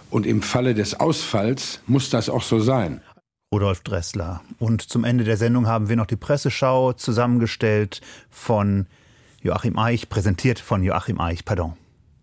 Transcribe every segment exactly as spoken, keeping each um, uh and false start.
Und im Falle des Ausfalls muss das auch so sein. Rudolf Dressler. Und zum Ende der Sendung haben wir noch die Presseschau zusammengestellt von Joachim Eich, präsentiert von Joachim Eich, pardon.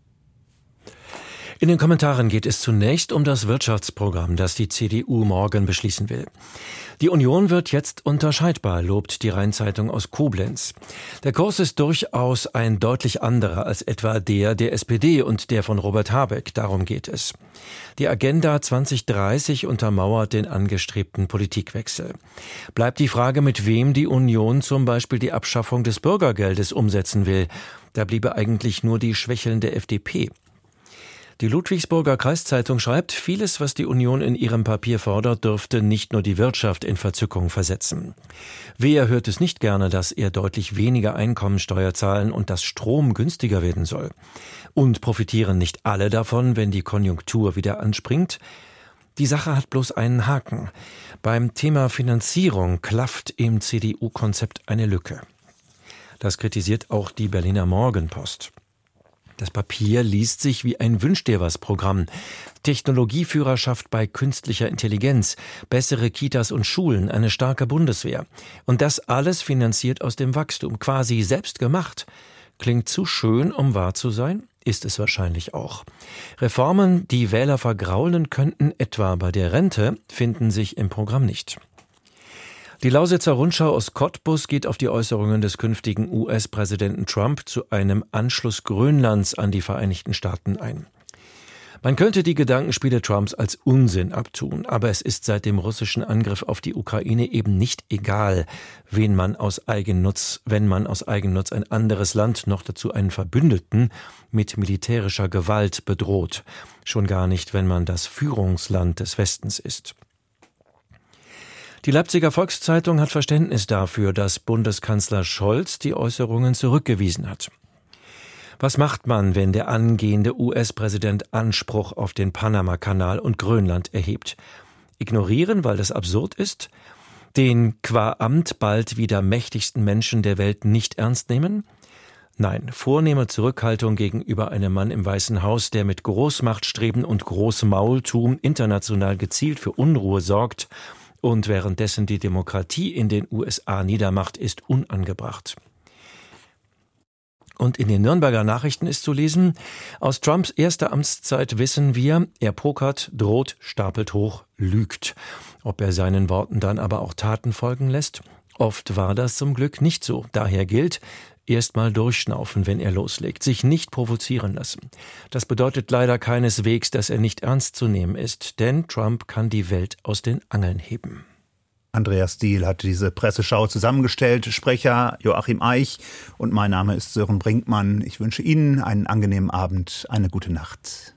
In den Kommentaren geht es zunächst um das Wirtschaftsprogramm, das die C D U morgen beschließen will. Die Union wird jetzt unterscheidbar, lobt die Rhein-Zeitung aus Koblenz. Der Kurs ist durchaus ein deutlich anderer als etwa der der S P D und der von Robert Habeck. Darum geht es. Die Agenda zwanzig dreißig untermauert den angestrebten Politikwechsel. Bleibt die Frage, mit wem die Union zum Beispiel die Abschaffung des Bürgergeldes umsetzen will. Da bliebe eigentlich nur die schwächelnde F D P. Die Ludwigsburger Kreiszeitung schreibt, vieles, was die Union in ihrem Papier fordert, dürfte nicht nur die Wirtschaft in Verzückung versetzen. Wer hört es nicht gerne, dass er deutlich weniger Einkommensteuer zahlen und dass Strom günstiger werden soll? Und profitieren nicht alle davon, wenn die Konjunktur wieder anspringt? Die Sache hat bloß einen Haken. Beim Thema Finanzierung klafft im C D U-Konzept eine Lücke. Das kritisiert auch die Berliner Morgenpost. Das Papier liest sich wie ein Wünsch-dir-was-Programm. Technologieführerschaft bei künstlicher Intelligenz, bessere Kitas und Schulen, eine starke Bundeswehr. Und das alles finanziert aus dem Wachstum, quasi selbst gemacht. Klingt zu schön, um wahr zu sein? Ist es wahrscheinlich auch. Reformen, die Wähler vergraulen könnten, etwa bei der Rente, finden sich im Programm nicht. Die Lausitzer Rundschau aus Cottbus geht auf die Äußerungen des künftigen U S-Präsidenten Trump zu einem Anschluss Grönlands an die Vereinigten Staaten ein. Man könnte die Gedankenspiele Trumps als Unsinn abtun, aber es ist seit dem russischen Angriff auf die Ukraine eben nicht egal, wen man aus Eigennutz, wenn man aus Eigennutz ein anderes Land, noch dazu einen Verbündeten, mit militärischer Gewalt bedroht. Schon gar nicht, wenn man das Führungsland des Westens ist. Die Leipziger Volkszeitung hat Verständnis dafür, dass Bundeskanzler Scholz die Äußerungen zurückgewiesen hat. Was macht man, wenn der angehende U S-Präsident Anspruch auf den Panama-Kanal und Grönland erhebt? Ignorieren, weil das absurd ist? Den qua Amt bald wieder mächtigsten Menschen der Welt nicht ernst nehmen? Nein, vornehme Zurückhaltung gegenüber einem Mann im Weißen Haus, der mit Großmachtstreben und Großmaultum international gezielt für Unruhe sorgt und währenddessen die Demokratie in den U S A niedermacht, ist unangebracht. Und in den Nürnberger Nachrichten ist zu lesen, aus Trumps erster Amtszeit wissen wir, er pokert, droht, stapelt hoch, lügt. Ob er seinen Worten dann aber auch Taten folgen lässt? Oft war das zum Glück nicht so. Daher gilt, erst mal durchschnaufen, wenn er loslegt, sich nicht provozieren lassen. Das bedeutet leider keineswegs, dass er nicht ernst zu nehmen ist, denn Trump kann die Welt aus den Angeln heben. Andreas Diehl hat diese Presseschau zusammengestellt, Sprecher Joachim Eich und mein Name ist Sören Brinkmann. Ich wünsche Ihnen einen angenehmen Abend, eine gute Nacht.